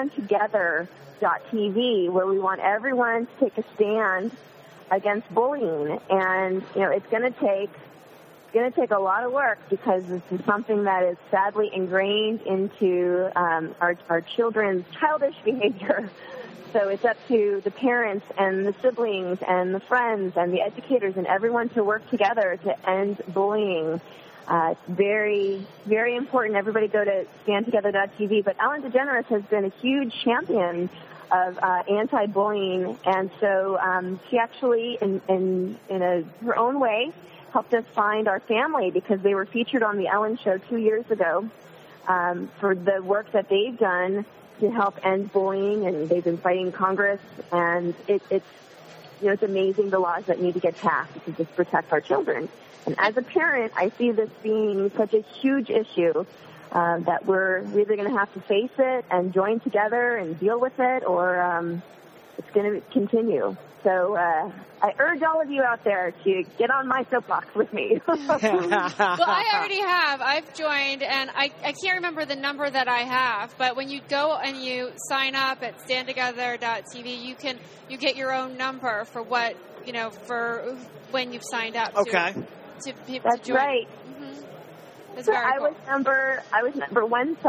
StandTogether.tv, where we want everyone to take a stand against bullying. And it's going to take a lot of work, because this is something that is sadly ingrained into our children's childish behavior. So it's up to the parents and the siblings and the friends and the educators and everyone to work together to end bullying. It's very, very important. Everybody go to StandTogether.tv. But Ellen DeGeneres has been a huge champion of anti-bullying, and so she actually, in her own way, helped us find our family, because they were featured on the Ellen Show 2 years ago for the work that they've done to help end bullying, and they've been fighting Congress, and it's amazing the laws that need to get passed to just protect our children. And as a parent, I see this being such a huge issue that we're either going to have to face it and join together and deal with it, or it's going to continue. So I urge all of you out there to get on my soapbox with me. Well, I already have. I've joined, and I can't remember the number that I have, but when you go and you sign up at StandTogether.tv, you get your own number for what, for when you've signed up. Okay. That's join. right. Mm-hmm. That's So very I cool. was number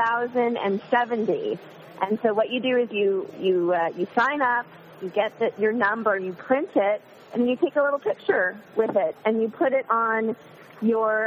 1,070, and so what you do is you sign up, you get your number, you print it, and you take a little picture with it, and you put it on your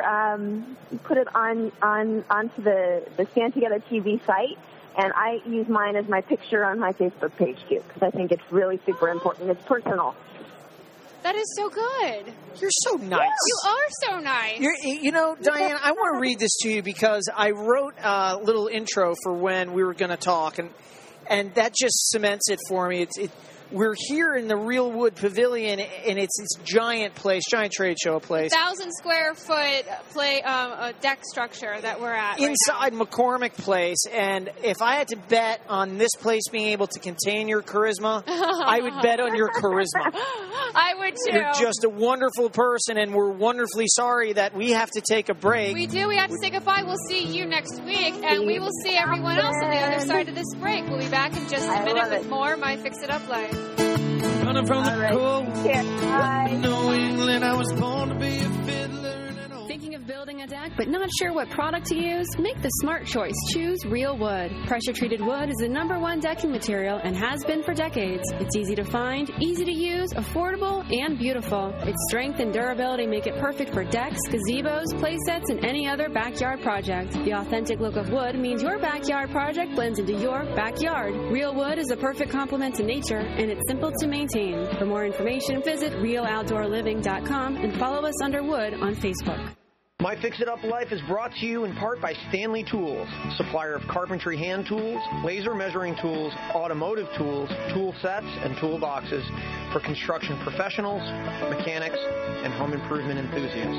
onto the Stand Together TV site. And I use mine as my picture on my Facebook page too, because I think it's really super important. It's personal. That is so good. You're so nice. You are so nice. Diane, I want to read this to you, because I wrote a little intro for when we were going to talk, and that just cements it for me. We're here in the Real Wood Pavilion, and it's this giant place, giant trade show place. 1,000 square foot deck structure that we're at inside McCormick Place. And if I had to bet on this place being able to contain your charisma, I would bet on your charisma. I would too. You're just a wonderful person, and we're wonderfully sorry that we have to take a break. We do. We have to say goodbye. We'll see you next week, and we will see everyone else on the other side of this break. We'll be back in just a minute with more My Fix It Up Live. Running from the cold. New England, I was born to be a fiddler. Thinking of building a deck but not sure what product to use? Make the smart choice. Choose Real Wood. Pressure-treated wood is the #1 decking material and has been for decades. It's easy to find, easy to use, affordable, and beautiful. Its strength and durability make it perfect for decks, gazebos, play sets, and any other backyard project. The authentic look of wood means your backyard project blends into your backyard. Real Wood is a perfect complement to nature, and it's simple to maintain. For more information, visit RealOutdoorLiving.com and follow us under Wood on Facebook. My Fix It Up Life is brought to you in part by Stanley Tools, supplier of carpentry hand tools, laser measuring tools, automotive tools, tool sets, and toolboxes for construction professionals, mechanics, and home improvement enthusiasts.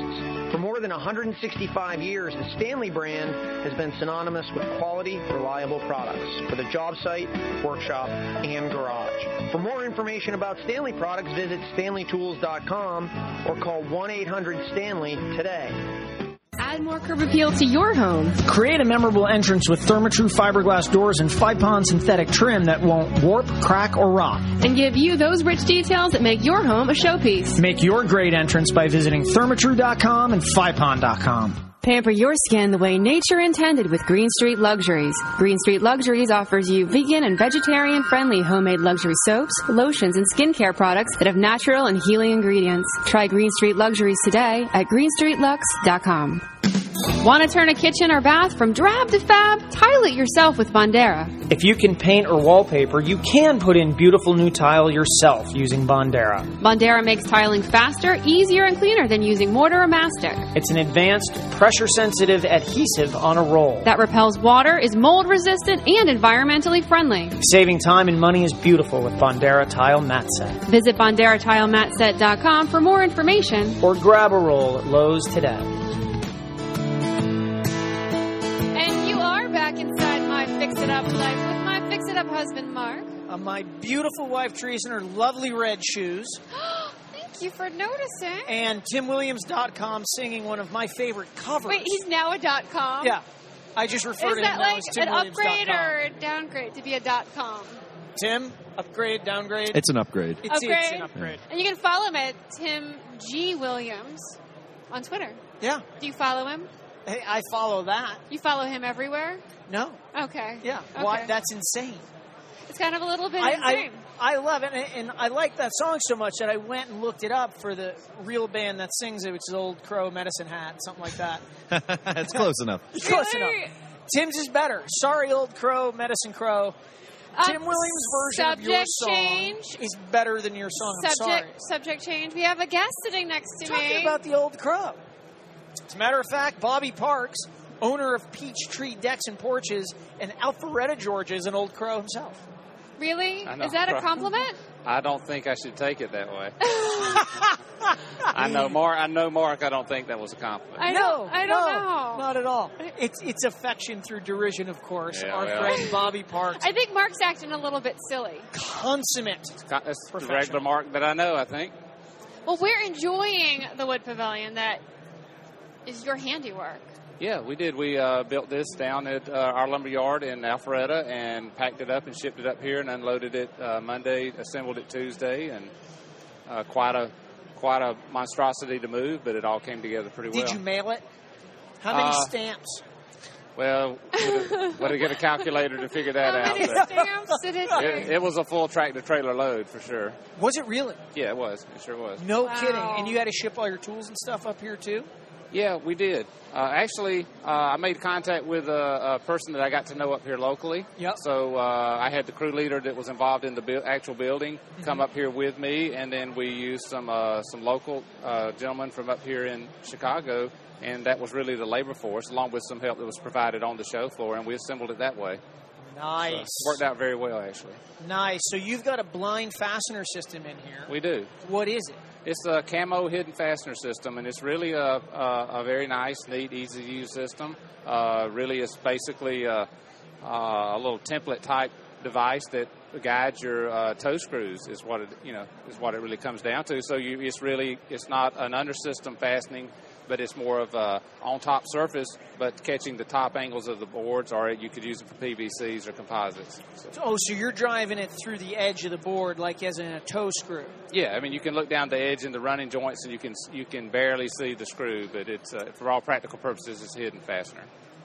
For more than 165 years, the Stanley brand has been synonymous with quality, reliable products for the job site, workshop, and garage. For more information about Stanley products, visit StanleyTools.com or call 1-800-STANLEY today. Add more curb appeal to your home. Create a memorable entrance with Therma-Tru fiberglass doors and 5-pond synthetic trim that won't warp, crack, or rot. And give you those rich details that make your home a showpiece. Make your great entrance by visiting Therma-Tru.com and 5pond.com. Pamper your skin the way nature intended with Green Street Luxuries. Green Street Luxuries offers you vegan and vegetarian-friendly homemade luxury soaps, lotions, and skincare products that have natural and healing ingredients. Try Green Street Luxuries today at greenstreetlux.com. Want to turn a kitchen or bath from drab to fab? Tile it yourself with Bondera. If you can paint or wallpaper, you can put in beautiful new tile yourself using Bondera. Bondera makes tiling faster, easier, and cleaner than using mortar or mastic. It's an advanced, pressure-sensitive adhesive on a roll that repels water, is mold-resistant, and environmentally friendly. Saving time and money is beautiful with Bondera Tile Mat Set. Visit BonderaTileMatSet.com for more information. Or grab a roll at Lowe's today. Inside my Fix-It-Up life with my Fix-It-Up husband, Mark. My beautiful wife, Teresa, in her lovely red shoes. Thank you for noticing. And TimWilliams.com singing one of my favorite covers. Wait, he's now a .com? Yeah. I just refer to him now as TimWilliams.com. Is that like an upgrade or a downgrade to be a .com? Tim, upgrade, downgrade? It's an upgrade. It's an upgrade. And you can follow him at Tim G. Williams on Twitter. Yeah. Do you follow him? Hey, I follow that. You follow him everywhere? No. Okay. Yeah. Okay. Why? That's insane. It's kind of a little bit insane. I love it, and I like that song so much that I went and looked it up for the real band that sings it, which is Old Crow, Medicine Hat, something like that. It's close enough. Close enough. Tim's is better. Sorry, Old Crow, Medicine Crow. Tim Williams' version of your song is better than your song. I'm sorry. Subject change. We have a guest sitting next to me. Talking about the Old Crow. As a matter of fact, Bobby Parks, owner of Peachtree Decks and Porches and Alpharetta, Georgia, is an Old Crow himself. Really? Is that a compliment? I don't think I should take it that way. I know Mark. I don't think that was a compliment. I don't know. Not at all. It's affection through derision, of course. Yeah, our friend Bobby Parks. I think Mark's acting a little bit silly. Consummate. That's the regular Mark that I know, I think. Well, we're enjoying the Wood Pavilion that is your handiwork. Yeah, we did. We built this down at our lumber yard in Alpharetta and packed it up and shipped it up here and unloaded it Monday, assembled it Tuesday, and quite a monstrosity to move, but it all came together pretty well. Did you mail it? How many stamps? Well, would I get a calculator to figure that out? How many stamps did it take? It was a full tractor-trailer load for sure. Was it really? Yeah, it was. It sure was. No kidding. And you had to ship all your tools and stuff up here too? Yeah, we did. Actually, I made contact with a person that I got to know up here locally. Yep. So I had the crew leader that was involved in the actual building come up here with me, and then we used some local gentlemen from up here in Chicago, and that was really the labor force, along with some help that was provided on the show floor, and we assembled it that way. Nice. So worked out very well, actually. Nice. So you've got a blind fastener system in here. We do. What is it? It's a camo hidden fastener system, and it's really a very nice, neat, easy-to-use system. Really, it's basically a little template-type device that guides your toe screws. Is what it really comes down to. So it's not an under-system fastening, but it's more of a on-top surface, but catching the top angles of the boards, or you could use it for PVCs or composites. So you're driving it through the edge of the board like as in a toe screw? Yeah, I mean, you can look down the edge in the running joints, and you can barely see the screw, but it's for all practical purposes, it's a hidden fastener.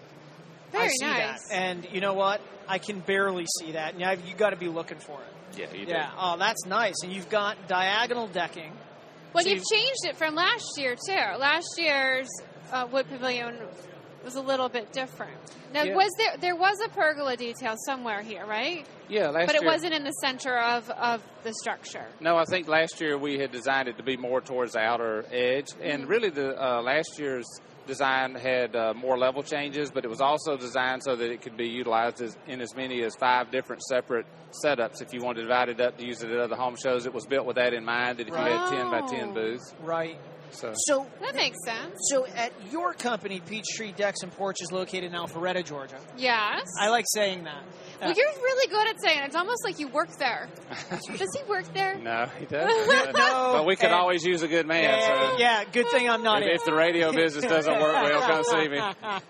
Very I see nice. That. And you know what? I can barely see that. Now you got to be looking for it. Yeah, you do. Yeah. Oh, that's nice. And you've got diagonal decking. Well, you've changed it from last year, too. Last year's Wood Pavilion was a little bit different. Now, there was a pergola detail somewhere here, right? Yeah, last year. But it wasn't in the center of the structure. No, I think last year we had designed it to be more towards the outer edge. And really, the last year's design had more level changes, but it was also designed so that it could be utilized in as many as 5 different separate setups. If you wanted to divide it up to use it at other home shows, it was built with that in mind, that if you had 10 by 10 booths. Right. So that makes sense. So at your company, Peachtree Decks and Porches, located in Alpharetta, Georgia. Yes. I like saying that. Well, you're really good at saying it. It's almost like you work there. Does he work there? No, he doesn't. No. But we could always use a good man. So Yeah, good thing I'm not if the radio business doesn't work well, come see me.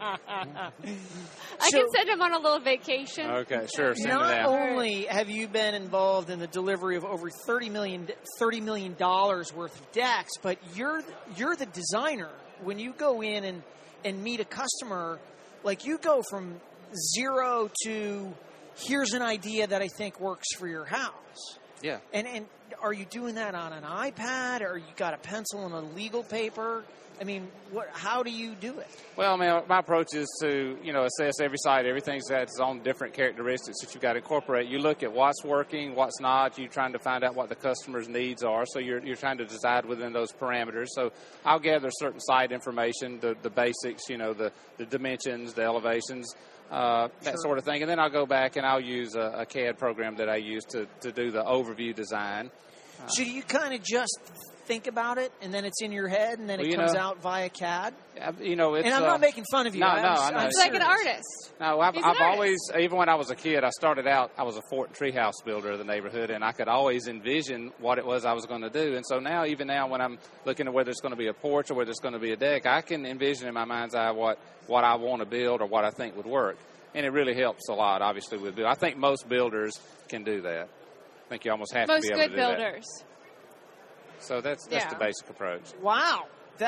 I can send him on a little vacation. Okay, sure. Send it Not out. only have you been involved in the delivery of over $30 million worth of decks, but you're the designer. When you go in and meet a customer, like you go from zero to here's an idea that I think works for your house. Yeah. And are you doing that on an iPad, or you got a pencil and a legal paper? I mean, how do you do it? Well, I mean, my approach is to, assess every site. Everything's got its own different characteristics that you've got to incorporate. You look at what's working, what's not. You're trying to find out what the customer's needs are. So you're trying to decide within those parameters. So I'll gather certain site information, the basics, the dimensions, the elevations, that sort of thing. And then I'll go back and I'll use a CAD program that I use to do the overview design. So do you kind of just think about it, and then it's in your head, and then it comes out via CAD? It's, and I'm not making fun of you. I'm He's like an artist. No, I've always, even when I was a kid, I started out, I was a fort and treehouse builder of the neighborhood, and I could always envision what it was I was going to do. And so even now, when I'm looking at whether it's going to be a porch or whether it's going to be a deck, I can envision in my mind's eye what I want to build or what I think would work. And it really helps a lot, obviously, with build. I think most builders can do that. I think you almost have to be able to do that. Most good builders. So that's the basic approach. Wow,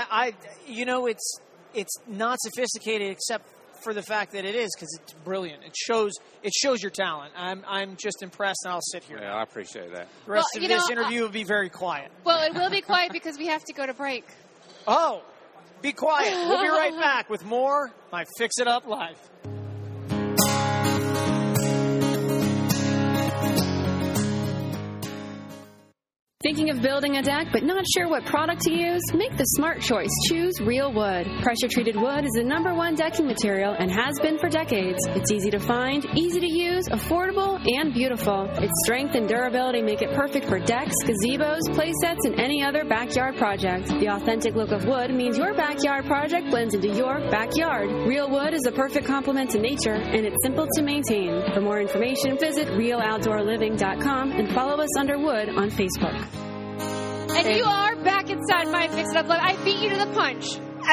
it's not sophisticated except for the fact that it is, because it's brilliant. It shows your talent. I'm just impressed, and I'll sit here. Yeah, I appreciate that. The rest of this interview will be very quiet. Well, it will be quiet because we have to go to break. Oh, be quiet. We'll be right back with more My Fix It Up Live. Thinking of building a deck but not sure what product to use? Make the smart choice. Choose Real Wood. Pressure-treated wood is the #1 decking material and has been for decades. It's easy to find, easy to use, affordable, and beautiful. Its strength and durability make it perfect for decks, gazebos, play sets, and any other backyard project. The authentic look of wood means your backyard project blends into your backyard. Real Wood is a perfect complement to nature, and it's simple to maintain. For more information, visit realoutdoorliving.com and follow us under Wood on Facebook. And you are back inside My Fix It Up Live. I beat you to the punch.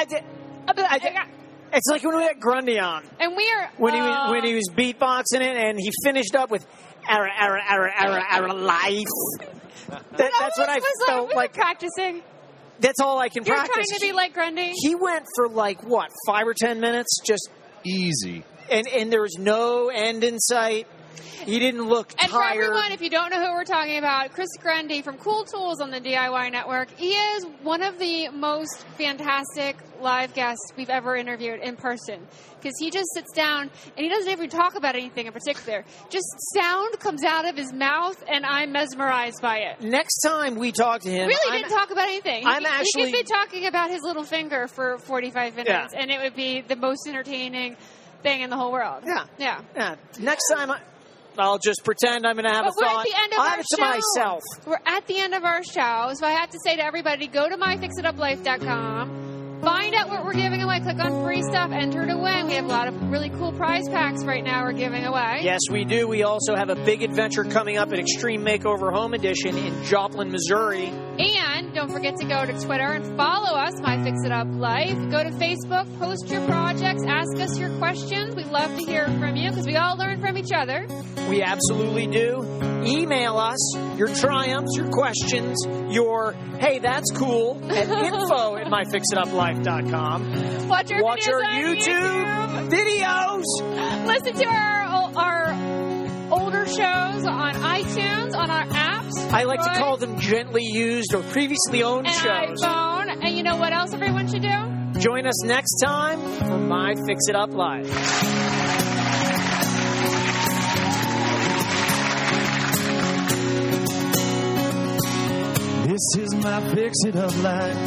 It's like when we had Grundy on. And we are... When he was beatboxing it, and he finished up with ara life. That's what I felt like. Practicing. That's all I can practice. You're trying to be like Grundy? He went for 5 or 10 minutes? Just easy. And there was no end in sight. He didn't look tired. And for everyone, if you don't know who we're talking about, Chris Grundy from Cool Tools on the DIY Network, he is one of the most fantastic live guests we've ever interviewed in person. Because he just sits down, and he doesn't even talk about anything in particular. Just sound comes out of his mouth, and I'm mesmerized by it. Next time we talk to him... Really didn't talk about anything. He could be talking about his little finger for 45 minutes, and it would be the most entertaining thing in the whole world. Yeah. Next time... I'll just pretend I'm going to have a thought. We're at the end of I'll our have it to myself. We're at the end of our show, so I have to say to everybody, go to myfixituplife.com, find out what we're giving away, click on free stuff, enter to win. We have a lot of really cool prize packs right now we're giving away. Yes, we do. We also have a big adventure coming up at Extreme Makeover Home Edition in Joplin, Missouri. And don't forget to go to Twitter and follow us, My Fix It Up Life. Go to Facebook, post your projects, ask us your questions. We'd love to hear from you because we all learn from each other. We absolutely do. Email us your triumphs, your questions, your, hey, that's cool, at info@myfixituplife.com. Watch our YouTube videos. Listen to our older shows on iTunes, on our apps. I like to call them gently used or previously owned shows. iPhone. And you know what else everyone should do? Join us next time for My Fix It Up Live. This is my Fix It Up Life.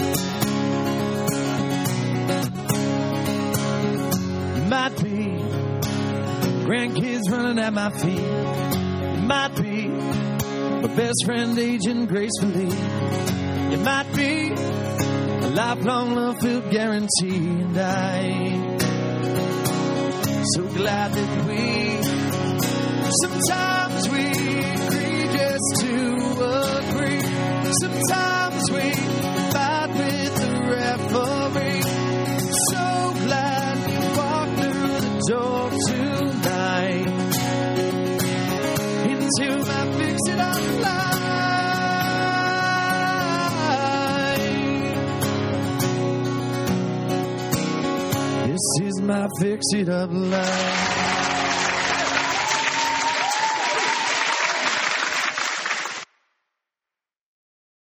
Might be grandkids running at my feet. Might be my best friend aging gracefully. It might be lifelong love filled guarantee. And I'm so glad that sometimes we agree just to agree. Sometimes we fight with the referee. So glad we walked through the door tonight into my fix-it-up life. This is my fix-it-up life.